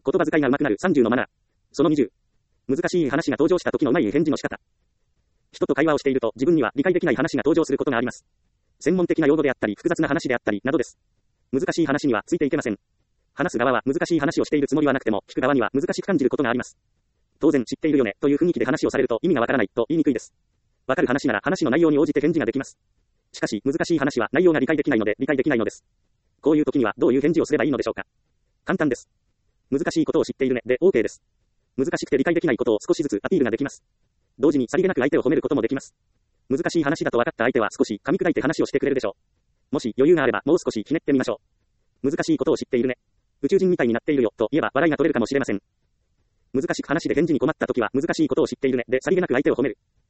言葉遣いが上手くなる30のマナー。その20。難しい話が登場した時のうまい返事の仕方。人と会話をしていると自分には理解できない話が登場することがあります。専門的な用語であったり複雑な話であったりなどです。難しい話にはついていけません。話す側は難しい話をしているつもりはなくても聞く側には難しく感じることがあります。当然知っているよねという雰囲気で話をされると意味がわからないと言いにくいです。わかる話なら話の内容に応じて返事ができます。しかし難しい話は内容が理解できないので理解できないのです。こういう時にはどういう返事をすればいいのでしょうか。簡単です。難しいことを知っているねで OK です。難しくて理解できないことを少しずつアピールができます。同時にさりげなく相手を褒めることもできます。難しい話だと分かった相手は少し噛み砕いて話をしてくれるでしょう。もし余裕があればもう少しひねってみましょう。難しいことを知っているね。宇宙人みたいになっているよと言えば笑いが取れるかもしれません。難しく話で返事に困った時は難しいことを知っているねでさりげなく相手を褒める。